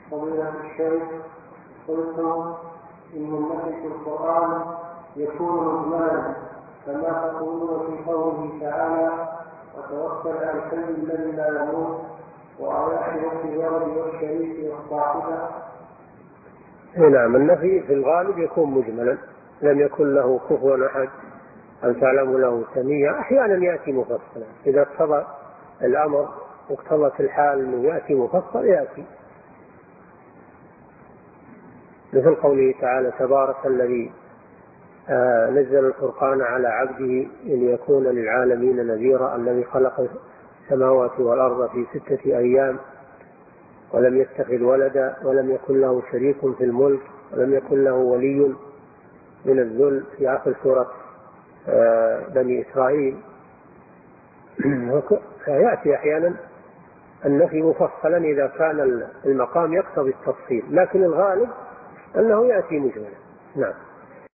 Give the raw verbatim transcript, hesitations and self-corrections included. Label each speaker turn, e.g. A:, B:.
A: فضيلة الشيخ، قلت إن النفي في القرآن يكون مجملا كما تقولون في قوله تعالى وتوكل على الحي الذي لا يموت وآيات الولد والشريك والصاحبة.
B: نعم، النفي في الغالب يكون مجملا، لم يكن له كفوا أحد أن تعلم له سميع. أحيانا يأتي مفصلا إذا اقتضى الأمر واقتضت الحال أنه يأتي مفصل يأتي، مثل قوله تعالى تبارك الذي آه نزل الفرقان على عبده ليكون للعالمين نذيرا الذي خلق السماوات والأرض في ستة أيام ولم يتخذ ولدا ولم يكن له شريك في الملك ولم يكن له ولي من الذل في آخر سورة آه بني إسرائيل. فيأتي أحيانا النفي مفصلا إذا كان المقام يقتضي التفصيل، لكن الغالب أنه يأتي مجملا. نعم.